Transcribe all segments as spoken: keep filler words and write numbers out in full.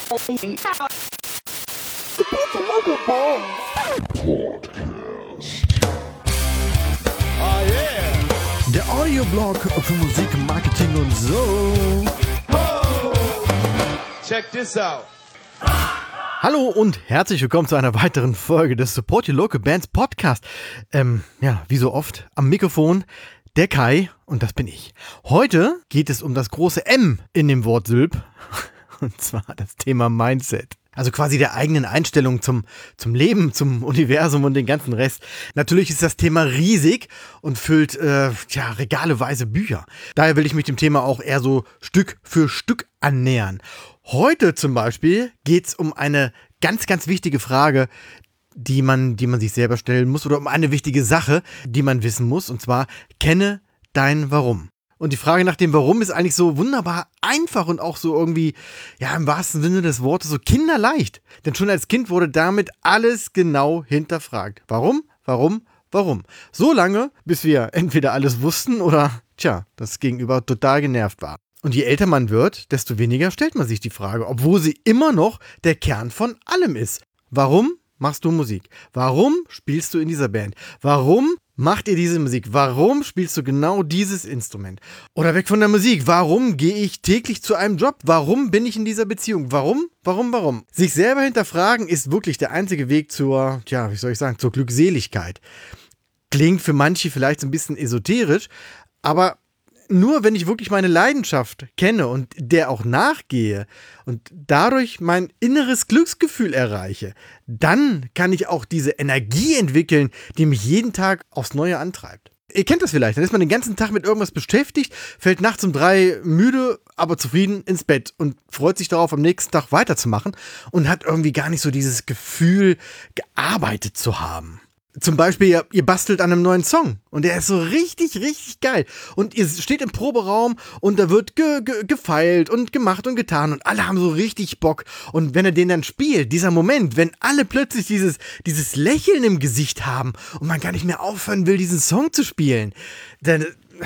Der Audioblog für Musik, Marketing und so. Check this out. Hallo und herzlich willkommen zu einer weiteren Folge des Support Your Local Bands Podcast. Ähm, ja, wie so oft am Mikrofon der Kai und das bin ich. Heute geht es um das große M in dem Wort Sylp und zwar das Thema Mindset. Also quasi der eigenen Einstellung zum, zum Leben, zum Universum und den ganzen Rest. Natürlich ist das Thema riesig und füllt äh, ja, regaleweise Bücher. Daher will ich mich dem Thema auch eher so Stück für Stück annähern. Heute zum Beispiel geht es um eine ganz, ganz wichtige Frage, die man, die man sich selber stellen muss oder um eine wichtige Sache, die man wissen muss. Und zwar, kenne dein Warum. Und die Frage nach dem Warum ist eigentlich so wunderbar einfach und auch so irgendwie, ja, im wahrsten Sinne des Wortes so kinderleicht. Denn schon als Kind wurde damit alles genau hinterfragt. Warum? Warum? Warum? So lange, bis wir entweder alles wussten oder, tja, das Gegenüber total genervt war. Und je älter man wird, desto weniger stellt man sich die Frage, obwohl sie immer noch der Kern von allem ist. Warum machst du Musik? Warum spielst du in dieser Band? Warum macht ihr diese Musik? Warum spielst du genau dieses Instrument? Oder weg von der Musik. Warum gehe ich täglich zu einem Job? Warum bin ich in dieser Beziehung? Warum? Warum? Warum? Sich selber hinterfragen ist wirklich der einzige Weg zur, tja, wie soll ich sagen, zur Glückseligkeit. Klingt für manche vielleicht so ein bisschen esoterisch, aber nur wenn ich wirklich meine Leidenschaft kenne und der auch nachgehe und dadurch mein inneres Glücksgefühl erreiche, dann kann ich auch diese Energie entwickeln, die mich jeden Tag aufs Neue antreibt. Ihr kennt das vielleicht, dann ist man den ganzen Tag mit irgendwas beschäftigt, fällt nachts um drei müde, aber zufrieden ins Bett und freut sich darauf, am nächsten Tag weiterzumachen und hat irgendwie gar nicht so dieses Gefühl, gearbeitet zu haben. Zum Beispiel, ihr, ihr bastelt an einem neuen Song und der ist so richtig, richtig geil. Und ihr steht im Proberaum und da wird ge, ge, gefeilt und gemacht und getan und alle haben so richtig Bock. Und wenn er den dann spielt, dieser Moment, wenn alle plötzlich dieses, dieses Lächeln im Gesicht haben und man gar nicht mehr aufhören will, diesen Song zu spielen, dann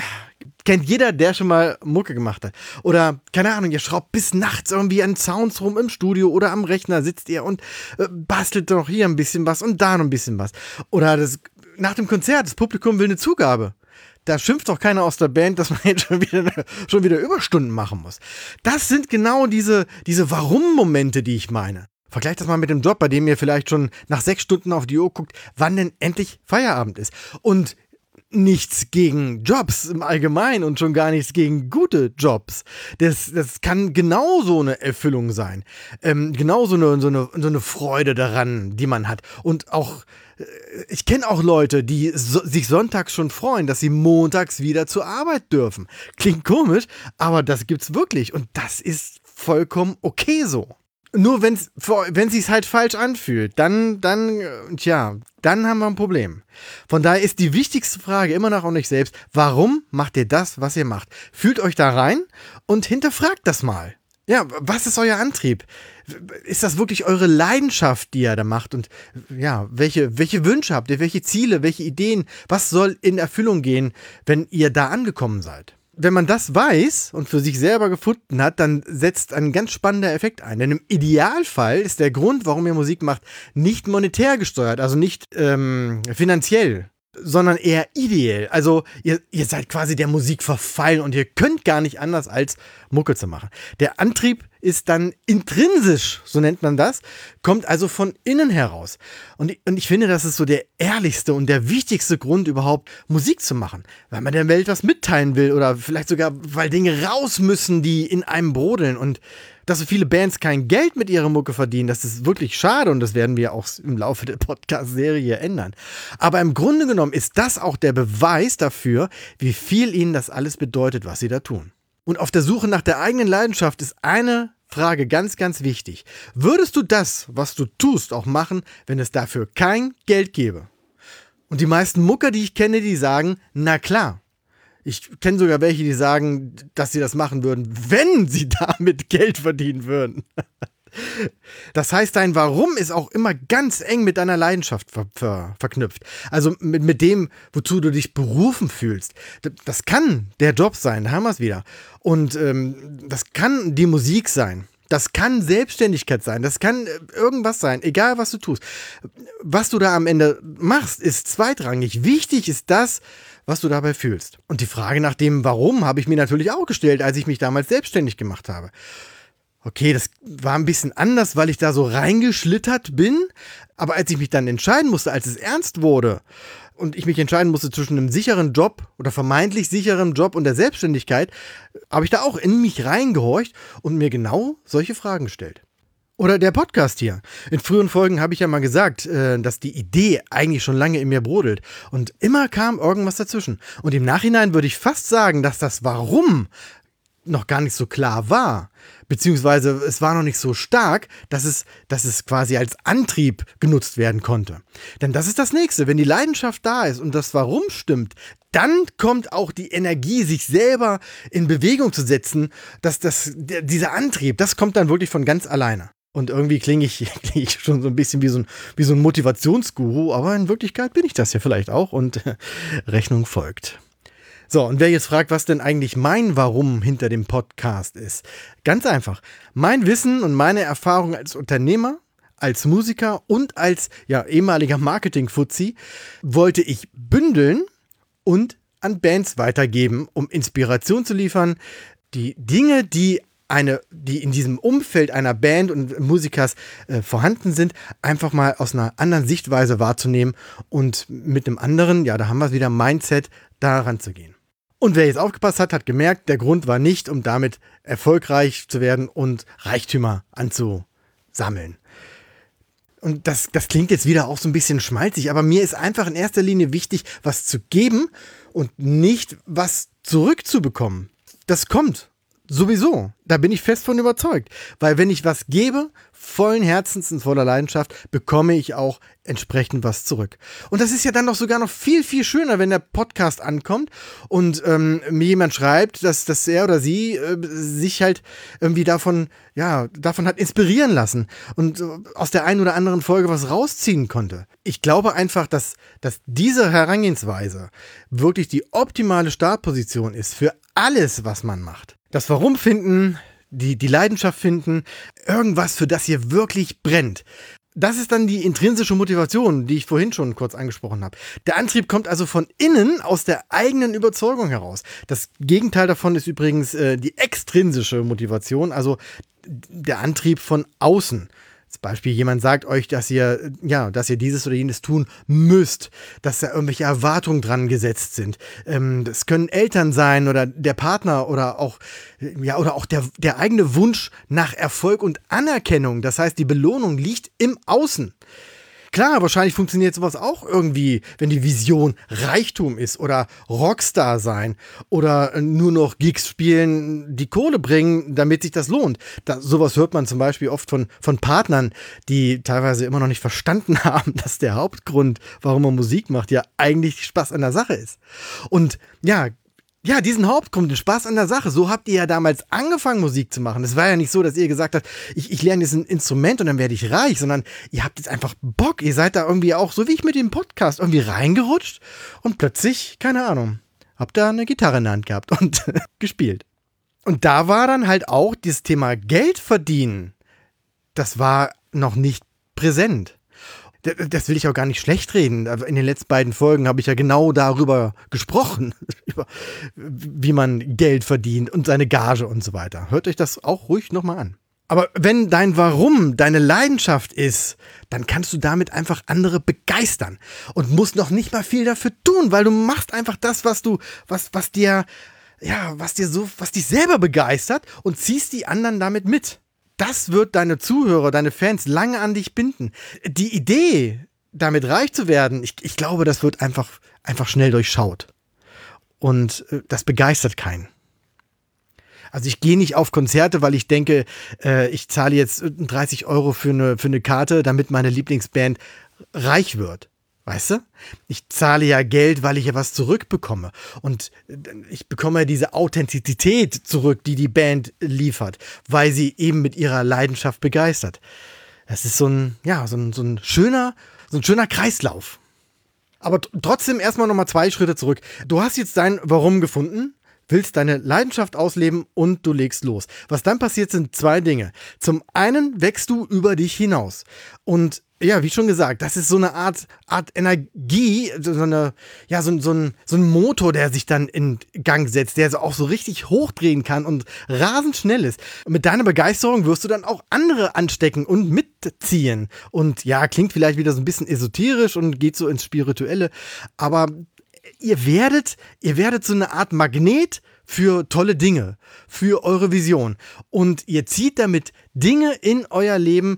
kennt jeder, der schon mal Mucke gemacht hat. Oder, keine Ahnung, ihr schraubt bis nachts irgendwie an Sounds rum im Studio oder am Rechner sitzt ihr und äh, bastelt noch hier ein bisschen was und da noch ein bisschen was. Oder das, nach dem Konzert, das Publikum will eine Zugabe. Da schimpft doch keiner aus der Band, dass man jetzt schon wieder, schon wieder Überstunden machen muss. Das sind genau diese, diese Warum-Momente, die ich meine. Vergleicht das mal mit dem Job, bei dem ihr vielleicht schon nach sechs Stunden auf die Uhr guckt, wann denn endlich Feierabend ist. Und nichts gegen Jobs im Allgemeinen und schon gar nichts gegen gute Jobs. Das, das kann genauso eine Erfüllung sein. Ähm, genauso eine, so, eine, so eine Freude daran, die man hat. Und auch, äh, ich kenne auch Leute, die so, sich sonntags schon freuen, dass sie montags wieder zur Arbeit dürfen. Klingt komisch, aber das gibt's wirklich. Und das ist vollkommen okay so. Nur wenn's, wenn sich's halt falsch anfühlt, dann, dann, tja, dann haben wir ein Problem. Von daher ist die wichtigste Frage immer noch an euch selbst: Warum macht ihr das, was ihr macht? Fühlt euch da rein und hinterfragt das mal. Ja, was ist euer Antrieb? Ist das wirklich eure Leidenschaft, die ihr da macht? Und ja, welche, welche Wünsche habt ihr? Welche Ziele? Welche Ideen? Was soll in Erfüllung gehen, wenn ihr da angekommen seid? Wenn man das weiß und für sich selber gefunden hat, dann setzt ein ganz spannender Effekt ein. Denn im Idealfall ist der Grund, warum ihr Musik macht, nicht monetär gesteuert, also nicht ähm, finanziell, sondern eher ideell. Also ihr, ihr seid quasi der Musik verfallen und ihr könnt gar nicht anders als Mucke zu machen. Der Antrieb ist dann intrinsisch, so nennt man das, kommt also von innen heraus. Und, und ich finde, das ist so der ehrlichste und der wichtigste Grund überhaupt, Musik zu machen. Weil man der Welt was mitteilen will oder vielleicht sogar, weil Dinge raus müssen, die in einem brodeln. Und dass so viele Bands kein Geld mit ihrer Mucke verdienen, das ist wirklich schade und das werden wir auch im Laufe der Podcast-Serie ändern. Aber im Grunde genommen ist das auch der Beweis dafür, wie viel ihnen das alles bedeutet, was sie da tun. Und auf der Suche nach der eigenen Leidenschaft ist eine Frage ganz, ganz wichtig. Würdest du das, was du tust, auch machen, wenn es dafür kein Geld gäbe? Und die meisten Mucker, die ich kenne, die sagen, na klar. Ich kenne sogar welche, die sagen, dass sie das machen würden, wenn sie damit Geld verdienen würden. Das heißt, dein Warum ist auch immer ganz eng mit deiner Leidenschaft ver- ver- verknüpft. Also mit, mit dem, wozu du dich berufen fühlst. Das kann der Job sein, da haben wir es wieder. Und ähm, das kann die Musik sein. Das kann Selbstständigkeit sein, das kann irgendwas sein, egal was du tust. Was du da am Ende machst, ist zweitrangig. Wichtig ist das, was du dabei fühlst. Und die Frage nach dem Warum habe ich mir natürlich auch gestellt, als ich mich damals selbstständig gemacht habe. Okay, das war ein bisschen anders, weil ich da so reingeschlittert bin. Aber als ich mich dann entscheiden musste, als es ernst wurde und ich mich entscheiden musste zwischen einem sicheren Job oder vermeintlich sicheren Job und der Selbstständigkeit, habe ich da auch in mich reingehorcht und mir genau solche Fragen gestellt. Oder der Podcast hier. In früheren Folgen habe ich ja mal gesagt, dass die Idee eigentlich schon lange in mir brodelt. Und immer kam irgendwas dazwischen. Und im Nachhinein würde ich fast sagen, dass das Warum noch gar nicht so klar war. Beziehungsweise es war noch nicht so stark, dass es, dass es quasi als Antrieb genutzt werden konnte. Denn das ist das Nächste. Wenn die Leidenschaft da ist und das Warum stimmt, dann kommt auch die Energie, sich selber in Bewegung zu setzen. Dass das, der, dieser Antrieb, das kommt dann wirklich von ganz alleine. Und irgendwie klinge ich, klinge ich schon so ein bisschen wie so ein, wie so ein Motivationsguru, aber in Wirklichkeit bin ich das ja vielleicht auch und Rechnung folgt. So, und wer jetzt fragt, was denn eigentlich mein Warum hinter dem Podcast ist. Ganz einfach. Mein Wissen und meine Erfahrung als Unternehmer, als Musiker und als ja, ehemaliger Marketing-Fuzzi wollte ich bündeln und an Bands weitergeben, um Inspiration zu liefern. Die Dinge, die eine, die in diesem Umfeld einer Band und Musikers äh, vorhanden sind, einfach mal aus einer anderen Sichtweise wahrzunehmen und mit einem anderen, ja, da haben wir es wieder, Mindset, da ranzugehen. Und wer jetzt aufgepasst hat, hat gemerkt, der Grund war nicht, um damit erfolgreich zu werden und Reichtümer anzusammeln. Und das, das klingt jetzt wieder auch so ein bisschen schmalzig, aber mir ist einfach in erster Linie wichtig, was zu geben und nicht was zurückzubekommen. Das kommt. Sowieso, da bin ich fest von überzeugt, weil wenn ich was gebe, vollen Herzens und voller Leidenschaft, bekomme ich auch entsprechend was zurück. Und das ist ja dann doch sogar noch viel, viel schöner, wenn der Podcast ankommt und ähm, mir jemand schreibt, dass, dass er oder sie äh, sich halt irgendwie davon, ja, davon hat inspirieren lassen und äh, aus der einen oder anderen Folge was rausziehen konnte. Ich glaube einfach, dass, dass diese Herangehensweise wirklich die optimale Startposition ist für alles, was man macht. Das Warum finden, die, die Leidenschaft finden, irgendwas, für das ihr wirklich brennt. Das ist dann die intrinsische Motivation, die ich vorhin schon kurz angesprochen habe. Der Antrieb kommt also von innen, aus der eigenen Überzeugung heraus. Das Gegenteil davon ist übrigens äh, die extrinsische Motivation, also der Antrieb von außen. Zum Beispiel jemand sagt euch, dass ihr, ja, dass ihr dieses oder jenes tun müsst, dass da irgendwelche Erwartungen dran gesetzt sind. Ähm, das können Eltern sein oder der Partner oder auch, ja, oder auch der, der eigene Wunsch nach Erfolg und Anerkennung. Das heißt, die Belohnung liegt im Außen. Klar, wahrscheinlich funktioniert sowas auch irgendwie, wenn die Vision Reichtum ist oder Rockstar sein oder nur noch Gigs spielen, die Kohle bringen, damit sich das lohnt. Da, sowas hört man zum Beispiel oft von, von Partnern, die teilweise immer noch nicht verstanden haben, dass der Hauptgrund, warum man Musik macht, ja eigentlich Spaß an der Sache ist. Und ja, Ja, diesen Hauptgrund, den Spaß an der Sache. So habt ihr ja damals angefangen, Musik zu machen. Es war ja nicht so, dass ihr gesagt habt, ich, ich lerne jetzt ein Instrument und dann werde ich reich, sondern ihr habt jetzt einfach Bock. Ihr seid da irgendwie auch, so wie ich mit dem Podcast, irgendwie reingerutscht und plötzlich, keine Ahnung, habt da eine Gitarre in der Hand gehabt und gespielt. Und da war dann halt auch das Thema Geld verdienen. Das war noch nicht präsent. Das will ich auch gar nicht schlecht reden. In den letzten beiden Folgen habe ich ja genau darüber gesprochen, über wie man Geld verdient und seine Gage und so weiter. Hört euch das auch ruhig nochmal an. Aber wenn dein Warum deine Leidenschaft ist, dann kannst du damit einfach andere begeistern und musst noch nicht mal viel dafür tun, weil du machst einfach das, was du, was, was dir, ja, was dir so, was dich selber begeistert und ziehst die anderen damit mit. Das wird deine Zuhörer, deine Fans lange an dich binden. Die Idee, damit reich zu werden, ich, ich glaube, das wird einfach, einfach schnell durchschaut. Und äh, das begeistert keinen. Also ich gehe nicht auf Konzerte, weil ich denke, äh, ich zahle jetzt dreißig Euro für eine, für eine Karte, damit meine Lieblingsband reich wird. Weißt du? Ich zahle ja Geld, weil ich ja was zurückbekomme. Und ich bekomme ja diese Authentizität zurück, die die Band liefert, weil sie eben mit ihrer Leidenschaft begeistert. Das ist so ein, ja, so ein, so ein schöner, so ein schöner Kreislauf. Aber t- trotzdem erstmal nochmal zwei Schritte zurück. Du hast jetzt dein Warum gefunden. willst deine Leidenschaft ausleben und du legst los. Was dann passiert, sind zwei Dinge. Zum einen wächst du über dich hinaus. Und ja, wie schon gesagt, das ist so eine Art, Art Energie, so, eine, ja, so, so, ein, so ein Motor, der sich dann in Gang setzt, der so auch so richtig hochdrehen kann und rasend schnell ist. Und mit deiner Begeisterung wirst du dann auch andere anstecken und mitziehen. Und ja, klingt vielleicht wieder so ein bisschen esoterisch und geht so ins Spirituelle, aber ihr werdet, ihr werdet so eine Art Magnet für tolle Dinge, für eure Vision. Und ihr zieht damit Dinge in euer Leben,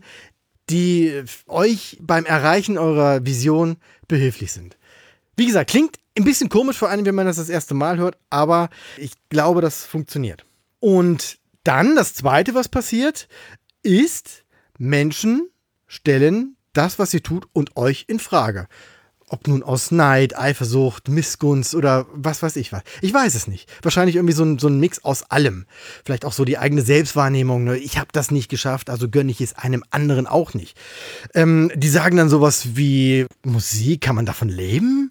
die euch beim Erreichen eurer Vision behilflich sind. Wie gesagt, klingt ein bisschen komisch vor allem, wenn man das das erste Mal hört, aber ich glaube, das funktioniert. Und dann das Zweite, was passiert, ist, Menschen stellen das, was ihr tut, und euch in Frage. Ob nun aus Neid, Eifersucht, Missgunst oder was weiß ich was. Ich weiß es nicht. Wahrscheinlich irgendwie so ein, so ein Mix aus allem. Vielleicht auch so die eigene Selbstwahrnehmung. Ne? Ich habe das nicht geschafft, also gönne ich es einem anderen auch nicht. Ähm, die sagen dann sowas wie, Musik, kann man davon leben?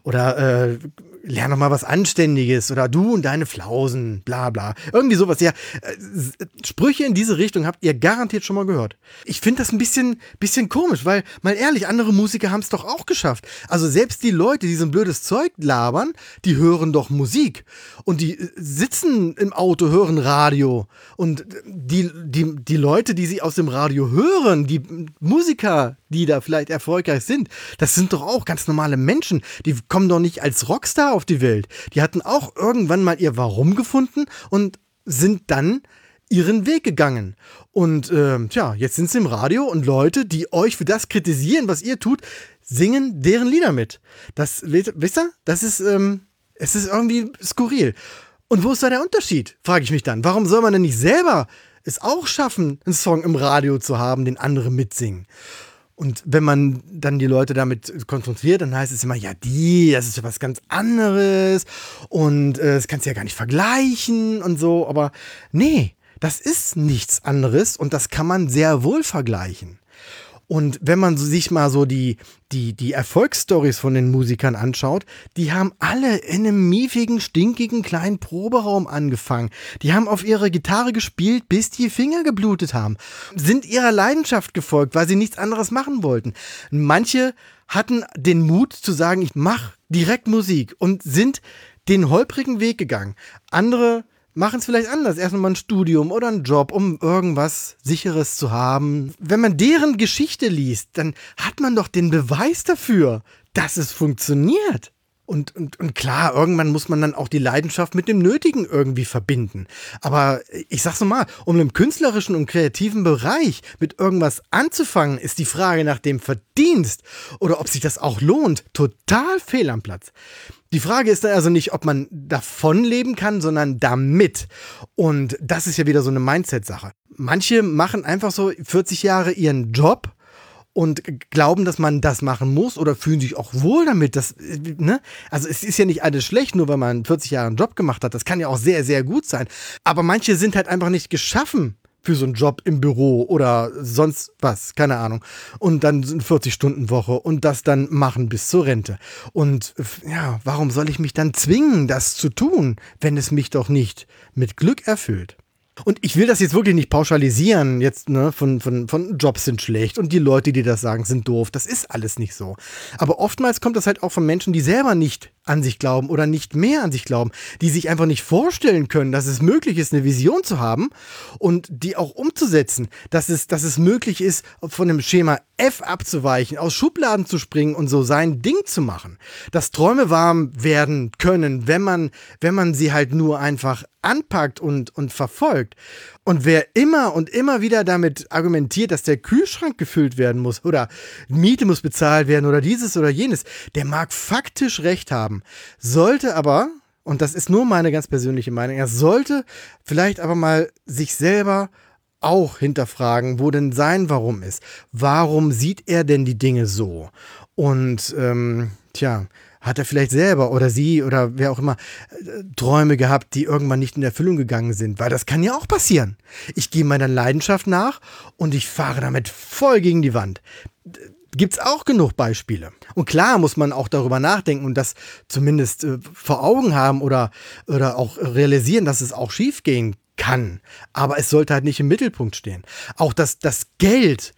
Oder äh, lern doch mal was Anständiges. Oder du und deine Flausen, bla bla. Irgendwie sowas. Ja, äh, Sprüche in diese Richtung habt ihr garantiert schon mal gehört. Ich finde das ein bisschen, bisschen komisch, weil, mal ehrlich, andere Musiker haben es doch auch geschafft. Also selbst die Leute, die so ein blödes Zeug labern, die hören doch Musik. Und die sitzen im Auto, hören Radio. Und die, die, die Leute, die sie aus dem Radio hören, die Musiker, die da vielleicht erfolgreich sind, das sind doch auch ganz normale Menschen. Die kommen doch nicht als Rockstar auf die Welt. Die hatten auch irgendwann mal ihr Warum gefunden und sind dann ihren Weg gegangen. Und äh, tja, jetzt sind sie im Radio und Leute, die euch für das kritisieren, was ihr tut, singen deren Lieder mit. Das, wisst ihr, das ist, ähm, es ist irgendwie skurril. Und wo ist da der Unterschied, frage ich mich dann. Warum soll man denn nicht selber es auch schaffen, einen Song im Radio zu haben, den andere mitsingen? Und wenn man dann die Leute damit konfrontiert, dann heißt es immer, ja, die, das ist ja was ganz anderes und äh, das kannst du ja gar nicht vergleichen und so. Aber nee, das ist nichts anderes und das kann man sehr wohl vergleichen. Und wenn man sich mal so die, die, die Erfolgsstories von den Musikern anschaut, die haben alle in einem miefigen, stinkigen kleinen Proberaum angefangen. Die haben auf ihrer Gitarre gespielt, bis die Finger geblutet haben. Sind ihrer Leidenschaft gefolgt, weil sie nichts anderes machen wollten. Manche hatten den Mut zu sagen, ich mache direkt Musik und sind den holprigen Weg gegangen. Andere machen es vielleicht anders. Erst mal ein Studium oder einen Job, um irgendwas Sicheres zu haben. Wenn man deren Geschichte liest, dann hat man doch den Beweis dafür, dass es funktioniert. Und, und, und klar, irgendwann muss man dann auch die Leidenschaft mit dem Nötigen irgendwie verbinden. Aber ich sag's nochmal, um im künstlerischen und kreativen Bereich mit irgendwas anzufangen, ist die Frage nach dem Verdienst oder ob sich das auch lohnt, total fehl am Platz. Die Frage ist dann also nicht, ob man davon leben kann, sondern damit. Und das ist ja wieder so eine Mindset-Sache. Manche machen einfach so vierzig Jahre ihren Job und glauben, dass man das machen muss oder fühlen sich auch wohl damit. Das, ne? Also es ist ja nicht alles schlecht, nur weil man vierzig Jahre einen Job gemacht hat. Das kann ja auch sehr, sehr gut sein. Aber manche sind halt einfach nicht geschaffen für so einen Job im Büro oder sonst was, keine Ahnung. Und dann eine vierzig-Stunden-Woche und das dann machen bis zur Rente. Und ja, warum soll ich mich dann zwingen, das zu tun, wenn es mich doch nicht mit Glück erfüllt? Und ich will das jetzt wirklich nicht pauschalisieren, jetzt, ne, von, von, von Jobs sind schlecht und die Leute, die das sagen, sind doof. Das ist alles nicht so. Aber oftmals kommt das halt auch von Menschen, die selber nicht an sich glauben oder nicht mehr an sich glauben, die sich einfach nicht vorstellen können, dass es möglich ist, eine Vision zu haben und die auch umzusetzen, dass es, dass es möglich ist, von dem Schema F abzuweichen, aus Schubladen zu springen und so sein Ding zu machen. Dass Träume warm werden können, wenn man, wenn man sie halt nur einfach anpackt und, und verfolgt. Und wer immer und immer wieder damit argumentiert, dass der Kühlschrank gefüllt werden muss oder Miete muss bezahlt werden oder dieses oder jenes, der mag faktisch recht haben. Sollte aber, und das ist nur meine ganz persönliche Meinung, er sollte vielleicht aber mal sich selber auch hinterfragen, wo denn sein Warum ist. Warum sieht er denn die Dinge so? Und ähm, tja, hat er vielleicht selber oder sie oder wer auch immer äh, Träume gehabt, die irgendwann nicht in Erfüllung gegangen sind? Weil das kann ja auch passieren. Ich gehe meiner Leidenschaft nach und ich fahre damit voll gegen die Wand. Gibt's auch genug Beispiele. Und klar muss man auch darüber nachdenken und das zumindest äh, vor Augen haben oder, oder auch realisieren, dass es auch schiefgehen kann. Aber es sollte halt nicht im Mittelpunkt stehen. Auch dass das Geld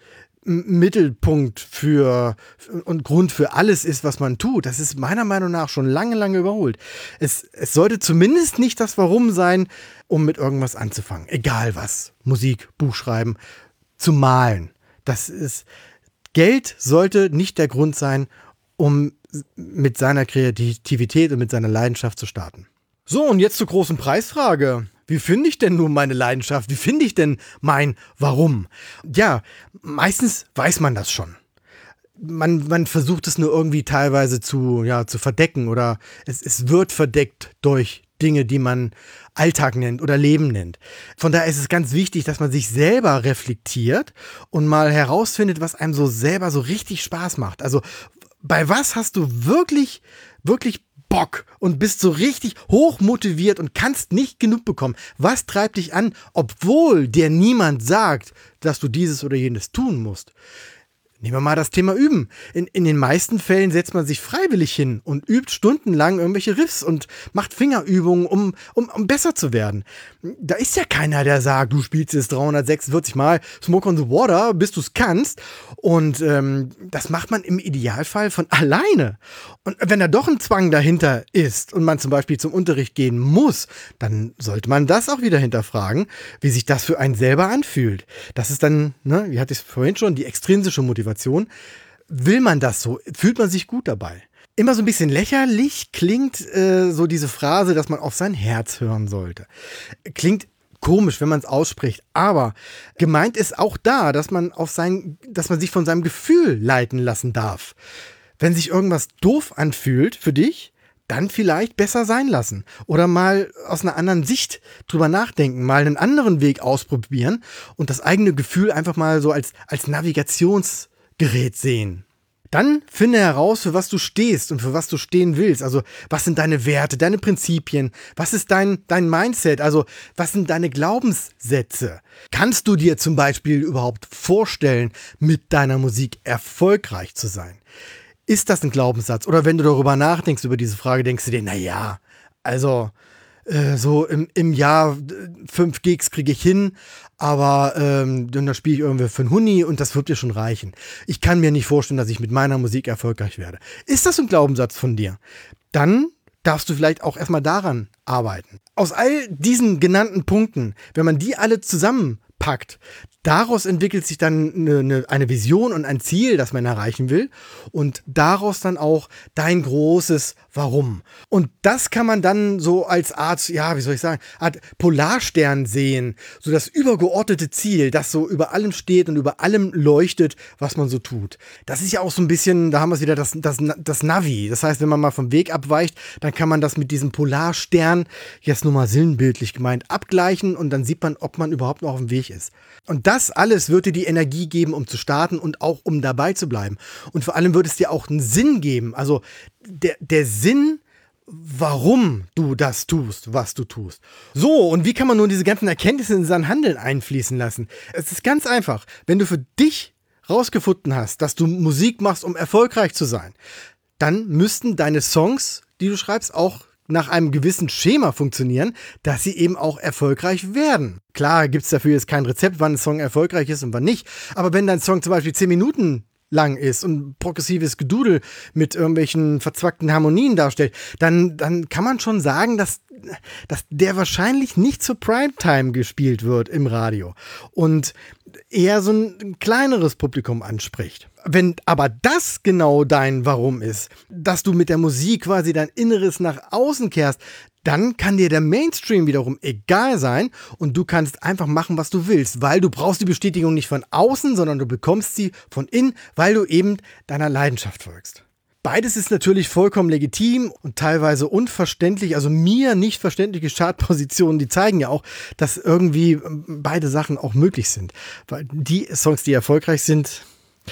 Mittelpunkt für und Grund für alles ist, was man tut. Das ist meiner Meinung nach schon lange, lange überholt. Es, es sollte zumindest nicht das Warum sein, um mit irgendwas anzufangen. Egal was. Musik, Buchschreiben, zu malen. Das ist, Geld sollte nicht der Grund sein, um mit seiner Kreativität und mit seiner Leidenschaft zu starten. So, und jetzt zur großen Preisfrage. Wie finde ich denn nun meine Leidenschaft? Wie finde ich denn mein Warum? Ja, meistens weiß man das schon. Man, man versucht es nur irgendwie teilweise zu, ja, zu verdecken oder es, es wird verdeckt durch Dinge, die man Alltag nennt oder Leben nennt. Von daher ist es ganz wichtig, dass man sich selber reflektiert und mal herausfindet, was einem so selber so richtig Spaß macht. Also bei was hast du wirklich, wirklich Bock und bist so richtig hoch motiviert und kannst nicht genug bekommen. Was treibt dich an, obwohl dir niemand sagt, dass du dieses oder jenes tun musst? Nehmen wir mal das Thema Üben. In, in den meisten Fällen setzt man sich freiwillig hin und übt stundenlang irgendwelche Riffs und macht Fingerübungen, um, um, um besser zu werden. Da ist ja keiner, der sagt, du spielst jetzt dreihundertsechsundvierzig Mal Smoke on the Water, bis du es kannst. Und ähm, das macht man im Idealfall von alleine. Und wenn da doch ein Zwang dahinter ist und man zum Beispiel zum Unterricht gehen muss, dann sollte man das auch wieder hinterfragen, wie sich das für einen selber anfühlt. Das ist dann, ne, wie hatte ich es vorhin schon, die extrinsische Motivation. Will man das so? Fühlt man sich gut dabei? Immer so ein bisschen lächerlich klingt äh, so diese Phrase, dass man auf sein Herz hören sollte. Klingt komisch, wenn man es ausspricht, aber gemeint ist auch da, dass man auf sein, dass man sich von seinem Gefühl leiten lassen darf. Wenn sich irgendwas doof anfühlt für dich, dann vielleicht besser sein lassen oder mal aus einer anderen Sicht drüber nachdenken, mal einen anderen Weg ausprobieren und das eigene Gefühl einfach mal so als, als Navigationsgerät sehen. Dann finde heraus, für was du stehst und für was du stehen willst. Also, was sind deine Werte, deine Prinzipien? Was ist dein, dein Mindset? Also, was sind deine Glaubenssätze? Kannst du dir zum Beispiel überhaupt vorstellen, mit deiner Musik erfolgreich zu sein? Ist das ein Glaubenssatz? Oder wenn du darüber nachdenkst, über diese Frage, denkst du dir, na ja, also äh, so im, im Jahr fünf Gigs kriege ich hin, aber ähm, dann spiele ich irgendwie für einen Huni und das wird dir schon reichen. Ich kann mir nicht vorstellen, dass ich mit meiner Musik erfolgreich werde. Ist das ein Glaubenssatz von dir? Dann darfst du vielleicht auch erstmal daran arbeiten. Aus all diesen genannten Punkten, wenn man die alle zusammenpackt, daraus entwickelt sich dann eine, eine Vision und ein Ziel, das man erreichen will und daraus dann auch dein großes Warum. Und das kann man dann so als Art, ja, wie soll ich sagen, Art Polarstern sehen, so das übergeordnete Ziel, das so über allem steht und über allem leuchtet, was man so tut. Das ist ja auch so ein bisschen, da haben wir es wieder, das, das, das Navi. Das heißt, wenn man mal vom Weg abweicht, dann kann man das mit diesem Polarstern, jetzt nur mal sinnbildlich gemeint, abgleichen und dann sieht man, ob man überhaupt noch auf dem Weg ist. Und das alles wird dir die Energie geben, um zu starten und auch um dabei zu bleiben. Und vor allem wird es dir auch einen Sinn geben. Also der, der Sinn, warum du das tust, was du tust. So, und wie kann man nun diese ganzen Erkenntnisse in sein Handeln einfließen lassen? Es ist ganz einfach. Wenn du für dich rausgefunden hast, dass du Musik machst, um erfolgreich zu sein, dann müssten deine Songs, die du schreibst, auch nach einem gewissen Schema funktionieren, dass sie eben auch erfolgreich werden. Klar gibt es dafür jetzt kein Rezept, wann ein Song erfolgreich ist und wann nicht, aber wenn dein Song zum Beispiel zehn Minuten lang ist und progressives Gedudel mit irgendwelchen verzwackten Harmonien darstellt, dann, dann kann man schon sagen, dass, dass der wahrscheinlich nicht zur Primetime gespielt wird im Radio und eher so ein kleineres Publikum anspricht. Wenn aber das genau dein Warum ist, dass du mit der Musik quasi dein Inneres nach außen kehrst, dann kann dir der Mainstream wiederum egal sein und du kannst einfach machen, was du willst, weil du brauchst die Bestätigung nicht von außen, sondern du bekommst sie von innen, weil du eben deiner Leidenschaft folgst. Beides ist natürlich vollkommen legitim und teilweise unverständlich, also mir nicht verständliche Chartpositionen, die zeigen ja auch, dass irgendwie beide Sachen auch möglich sind. Weil die Songs, die erfolgreich sind,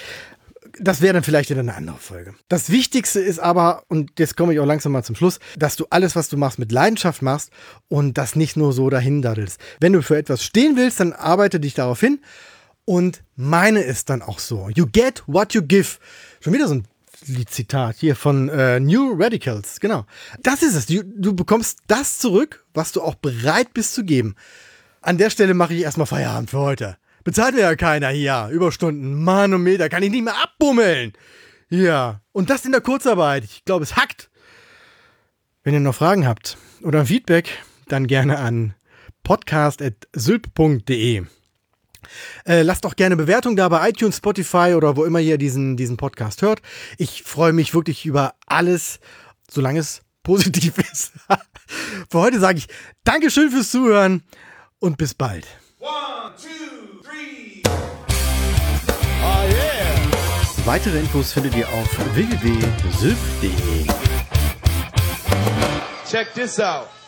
das wäre dann vielleicht wieder eine andere Folge. Das Wichtigste ist aber, und jetzt komme ich auch langsam mal zum Schluss, dass du alles, was du machst, mit Leidenschaft machst und das nicht nur so dahin daddelst. Wenn du für etwas stehen willst, dann arbeite dich darauf hin und meine es dann auch so. You get what you give. Schon wieder so ein Zitat hier von äh, New Radicals, genau. Das ist es. Du, du bekommst das zurück, was du auch bereit bist zu geben. An der Stelle mache ich erstmal Feierabend für heute. Bezahlt mir ja keiner hier. Überstunden, Manometer, kann ich nicht mehr abbummeln. Ja, und das in der Kurzarbeit. Ich glaube, es hackt. Wenn ihr noch Fragen habt oder Feedback, dann gerne an podcast at sylp punkt de. Äh, lasst auch gerne Bewertung da bei iTunes, Spotify oder wo immer ihr diesen, diesen Podcast hört. Ich freue mich wirklich über alles, solange es positiv ist. Für heute sage ich Dankeschön fürs Zuhören und bis bald. One, two, three. Oh yeah. Weitere Infos findet ihr auf w w w punkt sylp punkt de. Check this out.